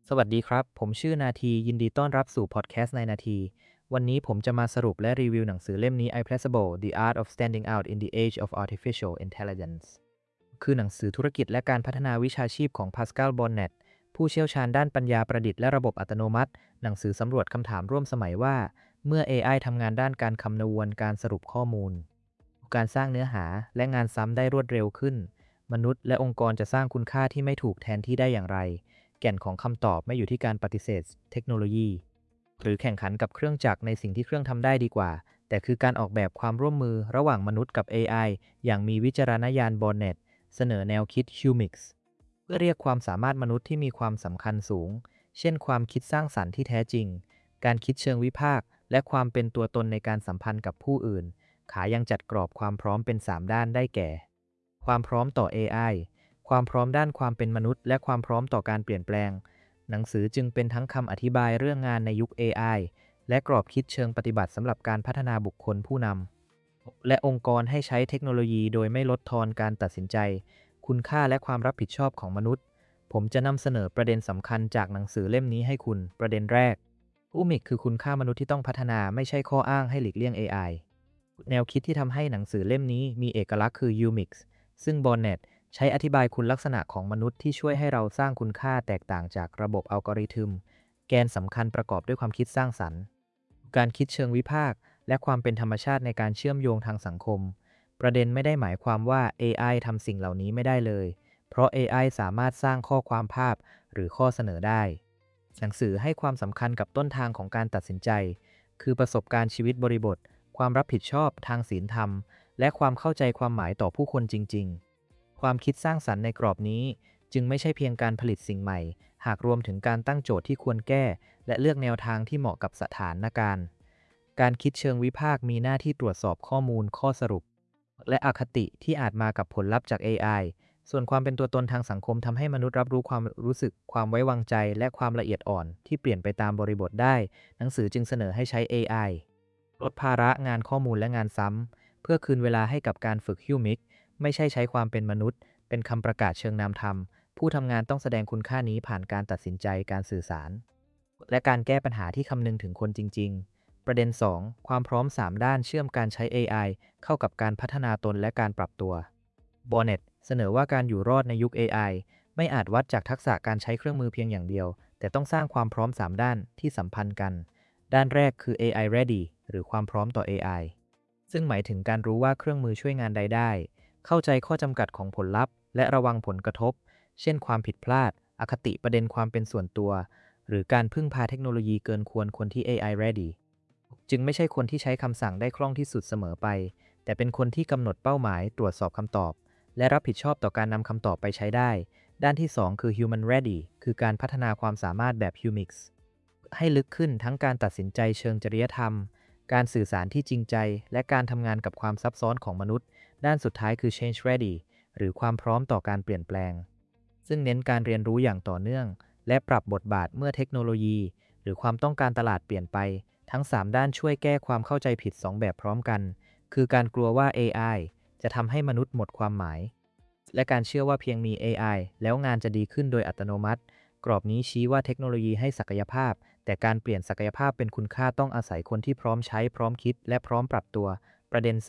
สวัสดีครับ ผมชื่อนาทียินดีต้อนรับสู่พอดแคสต์ในนาที วันนี้ผมจะมาสรุปและรีวิวหนังสือเล่มนี้ Irreplaceable: The Art of Standing Out in the Age of Artificial Intelligence คือหนังสือธุรกิจและการพัฒนาวิชาชีพของ Pascal Bonnet ผู้เชี่ยวชาญด้านปัญญาประดิษฐ์และระบบอัตโนมัติ หนังสือสำรวจคำถามร่วมสมัยว่า เมื่อ AI ทำงานด้านการคำนวณการสรุปข้อมูล การสร้างเนื้อหาและงานซ้ำได้รวดเร็วขึ้น มนุษย์และองค์กรจะสร้างคุณค่าที่ไม่ถูกแทนที่ได้อย่างไร แก่นของคำตอบไม่อยู่ที่การปฏิเสธเทคโนโลยีหรือแข่งขันกับเครื่องจักรในสิ่งที่เครื่องทำได้ดีกว่าแต่คือการออกแบบความร่วมมือระหว่างมนุษย์กับ AI อย่างมีวิจารณญาณบอนเน็ตเสนอแนวคิด Humix เพื่อเรียกความสามารถมนุษย์ที่มีความสำคัญสูงเช่นความคิดสร้างสรรค์ที่แท้จริงการคิดเชิงวิพากษ์และความเป็นตัวตนในการสัมพันธ์กับผู้อื่นขายังจัดกรอบความพร้อมเป็น3ด้านได้แก่ความพร้อมต่อ AI ความพร้อมด้านความเป็นมนุษย์และความพร้อมต่อการเปลี่ยนแปลงหนังสือจึงเป็นทั้งคำอธิบายเรื่องงานในยุค AI และกรอบคิดเชิงปฏิบัติสำหรับการพัฒนาบุคคลผู้นำและองค์กรให้ใช้เทคโนโลยีโดยไม่ลดทอนการตัดสินใจคุณค่าและความรับผิดชอบของมนุษย์ผมจะนำเสนอประเด็นสำคัญจากหนังสือเล่มนี้ให้คุณประเด็นแรกอุมิกคือคุณค่ามนุษย์ที่ต้องพัฒนาไม่ใช่ข้ออ้างให้หลีกเลี่ยง AI แนวคิดที่ทำให้หนังสือเล่มนี้มีเอกลักษณ์คือ Umix ซึ่ง Bonnet ใช้อธิบายคุณลักษณะของมนุษย์ที่ช่วยให้เราสร้างคุณค่าแตกต่างจากระบบอัลกอริทึมแกนสำคัญประกอบด้วยความคิดสร้างสรรค์การคิดเชิงวิพากษ์และความเป็นธรรมชาติในการเชื่อมโยงทางสังคมประเด็นไม่ได้หมายความว่า AI ทำสิ่งเหล่านี้ไม่ได้เลยเพราะ AI สามารถสร้างข้อความภาพหรือข้อเสนอได้หนังสือให้ความสำคัญกับต้นทางของการตัดสินใจคือประสบการณ์ชีวิตบริบทความรับผิดชอบทางศีลธรรมและความเข้าใจความหมายต่อผู้คนจริงๆความคิดสร้างสรรค์ในกรอบนี้จึงไม่ใช่เพียงการผลิตสิ่งใหม่หากรวมถึงการตั้งโจทย์ที่ควรแก้และเลือกแนวทางที่เหมาะกับสถานการณ์การคิดเชิงวิพากษ์มีหน้าที่ตรวจสอบข้อมูลข้อสรุปและอคติที่อาจมากับผลลัพธ์จาก AI ส่วนความเป็นตัวตนทางสังคมทำให้มนุษย์รับรู้ความรู้สึกความไว้วางใจและความละเอียดอ่อนที่เปลี่ยนไปตามบริบทได้หนังสือจึงเสนอให้ใช้ AI ลดภาระงานข้อมูลและงานซ้ำเพื่อคืนเวลาให้กับการฝึกฮิวมิกไม่ใช่ใช้ความเป็นมนุษย์เป็นคำประกาศเชิงนามธรรมผู้ทำงานต้องแสดงคุณค่านี้ผ่านการตัดสินใจการสื่อสารและการแก้ปัญหาที่คำนึงถึงคนจริงๆประเด็น2ความพร้อม3ด้านเชื่อมการใช้ AI เข้ากับการพัฒนาตนและการปรับตัว Bonnet เสนอว่าการอยู่รอดในยุค AI ไม่อาจวัดจากทักษะการใช้เครื่องมือเพียงอย่างเดียวแต่ต้องสร้างความพร้อม3ด้านที่สัมพันธ์กันด้านแรกคือ AI ready หรือความพร้อมต่อ AI ซึ่งหมายถึงการรู้ว่าเครื่องมือช่วยงานใดได้เข้าใจข้อจำกัดของผลลัพธ์และระวังผลกระทบเช่นความผิดพลาดอคติประเด็นความเป็นส่วนตัวหรือการพึ่งพาเทคโนโลยีเกินควรคนที่ AI ready จึงไม่ใช่คนที่ใช้คำสั่งได้คล่องที่สุดเสมอไปแต่เป็นคนที่กำหนดเป้าหมายตรวจสอบคำตอบและรับผิดชอบต่อการนำคำตอบไปใช้ได้ด้านที่2คือ Human Ready คือการพัฒนาความสามารถแบบ Humix ให้ลึกขึ้นทั้งการตัดสินใจเชิงจริยธรรมการสื่อสารที่จริงใจและการทำงานกับความซับซ้อนของมนุษย์ด้านสุดท้ายคือ Change Ready หรือความพร้อมต่อการเปลี่ยนแปลงซึ่งเน้นการเรียนรู้อย่างต่อเนื่องและปรับบทบาทเมื่อเทคโนโลยีหรือความต้องการตลาดเปลี่ยนไปทั้ง3ด้านช่วยแก้ความเข้าใจผิด2แบบพร้อมกันคือการกลัวว่า AI จะทำให้มนุษย์หมดความหมายและการเชื่อว่าเพียงมี AI แล้วงานจะดีขึ้นโดยอัตโนมัติกรอบนี้ชี้ว่าเทคโนโลยีให้ศักยภาพแต่การเปลี่ยนศักยภาพเป็นคุณค่าต้องอาศัยคนที่พร้อมใช้พร้อมคิดและพร้อมปรับตัวประเด็น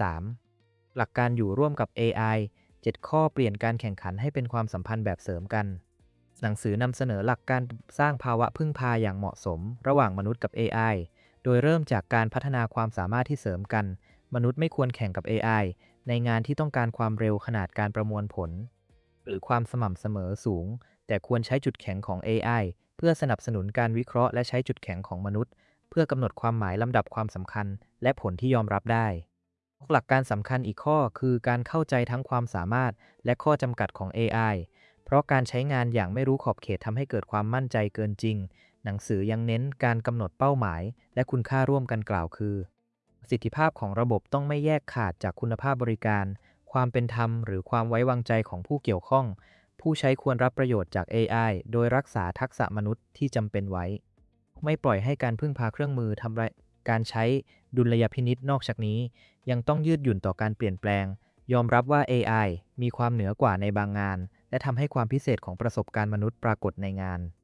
3หลักการอยู่ร่วมกับ AI 7 ข้อเปลี่ยนการแข่งขันให้เป็นความสัมพันธ์แบบเสริมกันหนังสือนำเสนอหลักการสร้างภาวะพึ่งพาอย่างเหมาะสมระหว่างมนุษย์กับ AI โดยเริ่มจากการพัฒนาความสามารถที่เสริมกันมนุษย์ไม่ควรแข่งกับ AI ในงานที่ต้องการความเร็วขนาดการประมวลผลหรือความสม่ำเสมอสูงแต่ควรใช้จุดแข็งของ AI เพื่อสนับสนุนการวิเคราะห์และใช้จุดแข็งของมนุษย์เพื่อกำหนดความหมายลำดับความสำคัญและผลที่ยอมรับได้หลักการสำคัญอีกข้อคือการเข้าใจทั้งความสามารถและข้อจำกัดของ AI เพราะการใช้งานอย่างไม่รู้ขอบเขตทำให้เกิดความมั่นใจเกินจริงหนังสือยังเน้นการกำหนดเป้าหมายและคุณค่าร่วมกันกล่าวคือประสิทธิภาพของระบบต้องไม่แยกขาดจากคุณภาพบริการความเป็นธรรมหรือความไว้วางใจของผู้เกี่ยวข้องผู้ใช้ควรรับประโยชน์จาก AI โดยรักษาทักษะมนุษย์ที่จำเป็นไว้ไม่ปล่อยให้การพึ่งพาเครื่องมือทำลายการใช้ดุลยพินิจนอกจากนี้ยังต้องยืดหยุ่นต่อการเปลี่ยนแปลงยอมรับว่า AI มีความเหนือกว่าในบางงานและทำให้ความพิเศษของประสบการณ์มนุษย์ปรากฏในงาน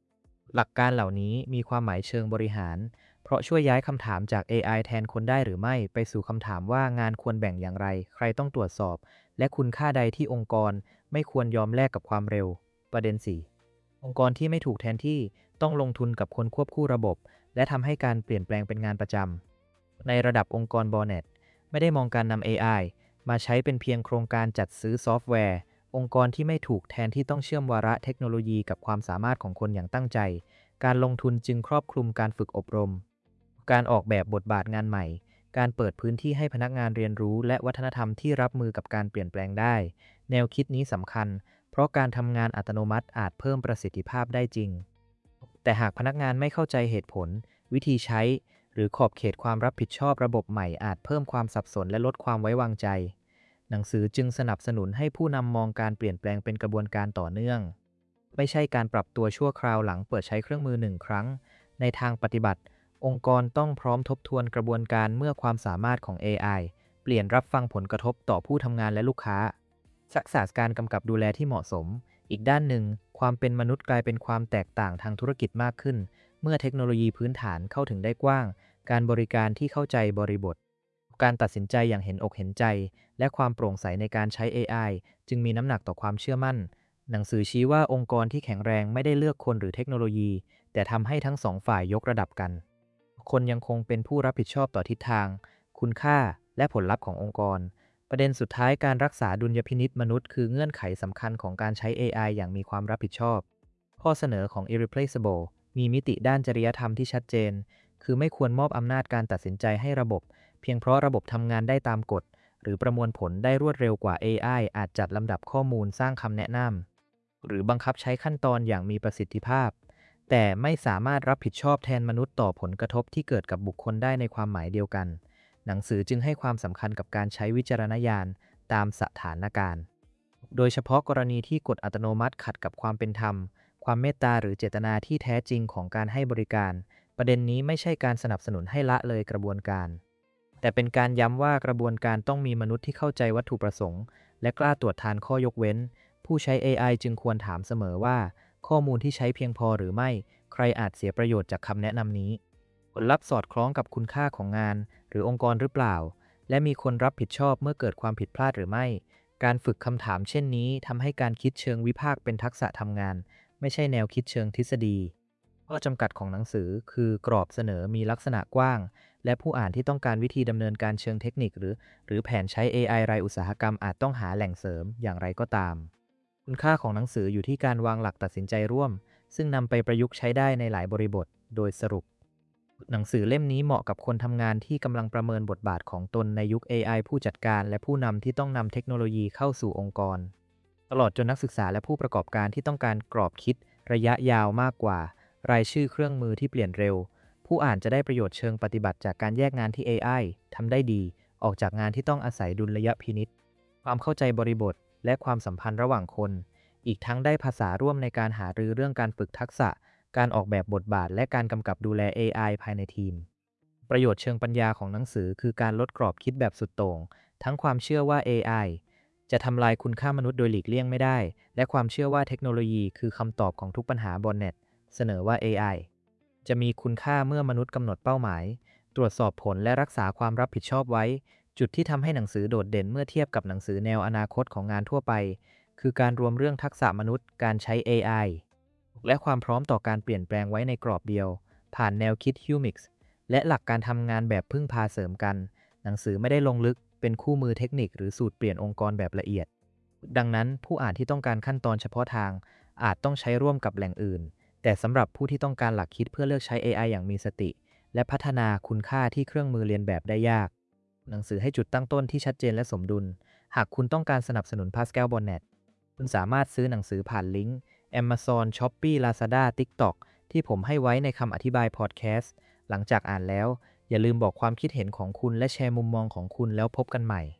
หลักการเหล่านี้มีความหมายเชิงบริหารเพราะช่วยย้ายคำถามจาก AI แทนคนได้หรือไม่ไปสู่คำถามว่างานควรแบ่งอย่างไรใครต้องตรวจสอบและคุณค่าใดที่องค์กรไม่ควรยอมแลกกับความเร็วประเด็น4องค์กรที่ไม่ถูกแทนที่ต้องลงทุนกับคนควบคู่ระบบและทำให้การเปลี่ยนแปลงเป็นงานประจำในระดับองค์กรบอเน็ตไม่ได้มองการนำ AI มาใช้เป็นเพียงโครงการจัดซื้อซอฟต์แวร์องค์กรที่ไม่ถูกแทนที่ต้องเชื่อมวาระเทคโนโลยีกับความสามารถของคนอย่างตั้งใจการลงทุนจึงครอบคลุมการฝึกอบรมการออกแบบบทบาทงานใหม่การเปิดพื้นที่ให้พนักงานเรียนรู้และวัฒนธรรมที่รับมือกับการเปลี่ยนแปลงได้แนวคิดนี้สำคัญเพราะการทำงานอัตโนมัติอาจเพิ่มประสิทธิภาพได้จริงแต่หากพนักงานไม่เข้าใจเหตุผลวิธีใช้หรือขอบเขตความรับผิดชอบระบบใหม่อาจเพิ่มความสับสนและลดความไว้วางใจหนังสือจึงสนับสนุนให้ผู้นำมองการเปลี่ยนแปลงเป็นกระบวนการต่อเนื่องไม่ใช่การปรับตัวชั่วคราวหลังเปิดใช้เครื่องมือหนึ่งครั้งในทางปฏิบัติองค์กรต้องพร้อมทบทวนกระบวนการเมื่อความสามารถของ AI เปลี่ยนรับฟังผลกระทบต่อผู้ทำงานและลูกค้าทักษะการกำกับดูแลที่เหมาะสมอีกด้านหนึ่งความเป็นมนุษย์กลายเป็นความแตกต่างทางธุรกิจมากขึ้นเมื่อเทคโนโลยีพื้นฐานเข้าถึงได้กว้างการบริการที่เข้าใจบริบทการตัดสินใจอย่างเห็นอกเห็นใจและความโปร่งใสในการใช้ AI จึงมีน้ำหนักต่อความเชื่อมั่นหนังสือชี้ว่าองค์กรที่แข็งแรงไม่ได้เลือกคนหรือเทคโนโลยีแต่ทำให้ทั้งสองฝ่ายยกระดับกันคนยังคงเป็นผู้รับผิดชอบต่อทิศทางคุณค่าและผลลัพธ์ขององค์กรประเด็นสุดท้ายการรักษาดุลยพินิจมนุษย์คือเงื่อนไขสำคัญของการใช้ AI อย่างมีความรับผิดชอบข้อเสนอของ Irreplaceable มีมิติด้านจริยธรรมที่ชัดเจนคือไม่ควรมอบอำนาจการตัดสินใจให้ระบบเพียงเพราะระบบทำงานได้ตามกฎหรือประมวลผลได้รวดเร็วกว่า AI อาจจัดลำดับข้อมูลสร้างคำแนะนำหรือบังคับใช้ขั้นตอนอย่างมีประสิทธิภาพแต่ไม่สามารถรับผิดชอบแทนมนุษย์ต่อผลกระทบที่เกิดกับบุคคลได้ในความหมายเดียวกันหนังสือจึงให้ความสำคัญกับการใช้วิจารณญาณตามสถานการณ์โดยเฉพาะกรณีที่กฎอัตโนมัติขัดกับความเป็นธรรมความเมตตาหรือเจตนาที่แท้จริงของการให้บริการประเด็นนี้ไม่ใช่การสนับสนุนให้ละเลยกระบวนการแต่เป็นการย้ำว่ากระบวนการต้องมีมนุษย์ที่เข้าใจวัตถุประสงค์และกล้าตรวจทานข้อยกเว้นผู้ใช้ AI จึงควรถามเสมอว่าข้อมูลที่ใช้เพียงพอหรือไม่ใครอาจเสียประโยชน์จากคำแนะนำนี้ผลลัพธ์สอดคล้องกับคุณค่าของงานหรือองค์กรหรือเปล่าและมีคนรับผิดชอบเมื่อเกิดความผิดพลาดหรือไม่การฝึกคำถามเช่นนี้ทำให้การคิดเชิงวิพากษ์เป็นทักษะทำงานไม่ใช่แนวคิดเชิงทฤษฎีข้อจำกัดของหนังสือคือกรอบเสนอมีลักษณะกว้างและผู้อ่านที่ต้องการวิธีดำเนินการเชิงเทคนิคหรือแผนใช้ AI รายอุตสาหกรรมอาจต้องหาแหล่งเสริมอย่างไรก็ตามคุณค่าของหนังสืออยู่ที่การวางหลักตัดสินใจร่วมซึ่งนำไปประยุกต์ใช้ได้ในหลายบริบทโดยสรุปหนังสือเล่มนี้เหมาะกับคนทำงานที่กำลังประเมินบทบาทของตนในยุค AI ผู้จัดการและผู้นำที่ต้องนำเทคโนโลยีเข้าสู่องค์กรตลอดจนนักศึกษาและผู้ประกอบการที่ต้องการกรอบคิดระยะยาวมากกว่ารายชื่อเครื่องมือที่เปลี่ยนเร็วผู้อ่านจะได้ประโยชน์เชิงปฏิบัติจากการแยกงานที่ AI ทำได้ดีออกจากงานที่ต้องอาศัยดุลยพินิจความเข้าใจบริบทและความสัมพันธ์ระหว่างคนอีกทั้งได้ภาษาร่วมในการหารือเรื่องการฝึกทักษะการออกแบบบทบาทและการกำกับดูแล AI ภายในทีมประโยชน์เชิงปัญญาของหนังสือคือการลดกรอบคิดแบบสุดโต่งทั้งความเชื่อว่า AI จะทำลายคุณค่ามนุษย์โดยหลีกเลี่ยงไม่ได้และความเชื่อว่าเทคโนโลยีคือคำตอบของทุกปัญหาบนเน็ตเสนอว่า AI จะมีคุณค่าเมื่อมนุษย์กำหนดเป้าหมายตรวจสอบผลและรักษาความรับผิดชอบไว้จุดที่ทำให้หนังสือโดดเด่นเมื่อเทียบกับหนังสือแนวอนาคตของงานทั่วไปคือการรวมเรื่องทักษะมนุษย์การใช้ AI และความพร้อมต่อการเปลี่ยนแปลงไว้ในกรอบเดียวผ่านแนวคิด Humix และหลักการทำงานแบบพึ่งพาเสริมกันหนังสือไม่ได้ลงลึกเป็นคู่มือเทคนิคหรือสูตรเปลี่ยนองค์กรแบบละเอียดดังนั้นผู้อ่านที่ต้องการขั้นตอนเฉพาะทางอาจต้องใช้ร่วมกับแหล่งอื่นแต่สำหรับผู้ที่ต้องการหลักคิดเพื่อเลือกใช้ AI อย่างมีสติและพัฒนาคุณค่าที่เครื่องมือเรียนแบบได้ยากหนังสือให้จุดตั้งต้นที่ชัดเจนและสมดุลหากคุณต้องการสนับสนุน Pascal Bonnet คุณสามารถซื้อหนังสือผ่านลิงก์ Amazon, Shopee, Lazada, TikTok ที่ผมให้ไว้ในคำอธิบายพอดแคสต์หลังจากอ่านแล้วอย่าลืมบอกความคิดเห็นของคุณและแชร์มุมมองของคุณแล้วพบกันใหม่